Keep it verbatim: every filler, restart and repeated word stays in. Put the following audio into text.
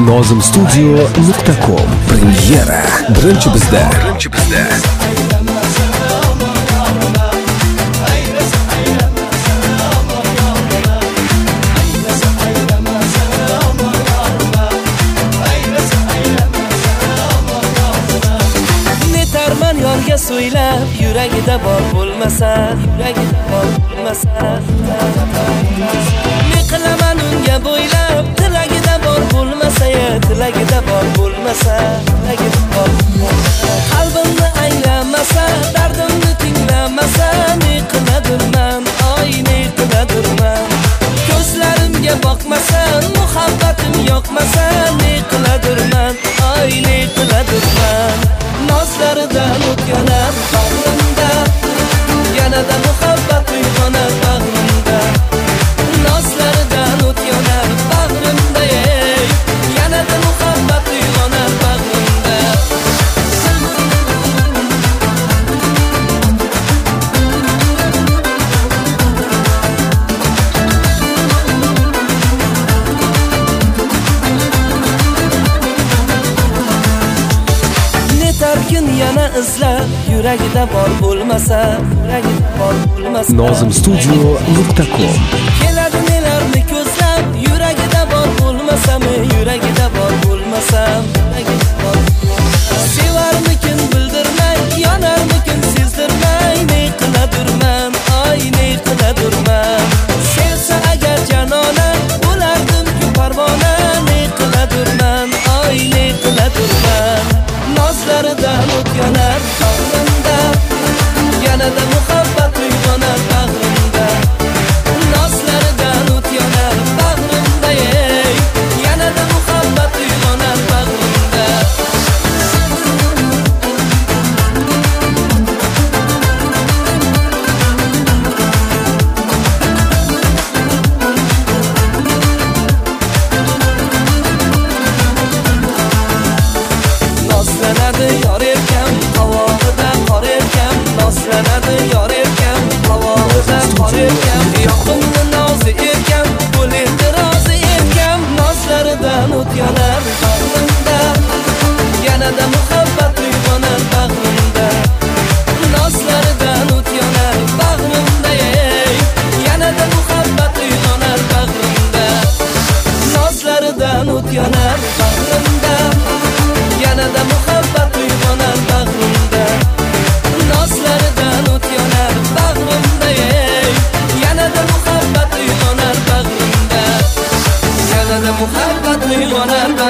nozim studio nuqta com. Premyera birinchi bizda. Birinchi bizda. Netarman yonga so'ylab, yuragida bor bo'lmasa, yuragida bor bo'lmasa. Ne qilaman unga bo'ylab, tilagida bor bo'lmasa, tilagida bor bo'lmasa, tilagida bor bo'lmasa. Qalbimni anglamasa, dardimni tinglamasa, ne qiladirman, oy ne qiladirman. Ko'zlarimga boqmasa, muhabbatim yoqmasa, ne qiladirman, oy ne qiladirman. Nozlaridan o'tganar bag'rimda, yanada muhabbat uyg'onar bag'rimda. Nozlaridan o'tganar bag'rimda, yanada muhabbat uyg'onar bag'rimda. Netarkin yana izlab, yuragida bor bo'lmasa, yuragida bor bo'lmasa. nozim studio nuqta com. Keladi nelarni ko'zlab, yuragida bor bo'lmasam, yuragida bor bo'lmasam, yuragida bor bo'lmasam. Sevarmikin bildirmay, yonarmikin sezdirmay, ne qiladirman, oy ne qiladirman. Sevsa agar janona, bo'lardim-ku parvona, ne qiladirman, oy ne qiladirman. Nozlaridan o'tganar bag'rimda, yanada muhabbat uyg'onar bag'rimda. Nozlaridan o'tganar bag'rimda, yanada muhabbat uyg'onar bag'rimda. Nozlanadi yor erkam, qovog'ida qor erkam. Nozlanadi yor erkam, qovog'ida qor erkam. Yoqimli nozi erkam, bo'l endi rozi erkam. Nozlaridan o'tganar bag'rimda, yanada muhabbat uyg'onar bag'rimda. Nozlaridan o'tganar bag'rimda, yanada muhabbat uyg'onar bag'rimda. Nozlaridan o'tganar bag'rimda, yanada muhabbat uyg'onar bag'rimda. Nozlaridan o'tganar bag'rimda, yanada muhabbat uyg'onar bag'rimda. Yanada muhabbat uyg'onar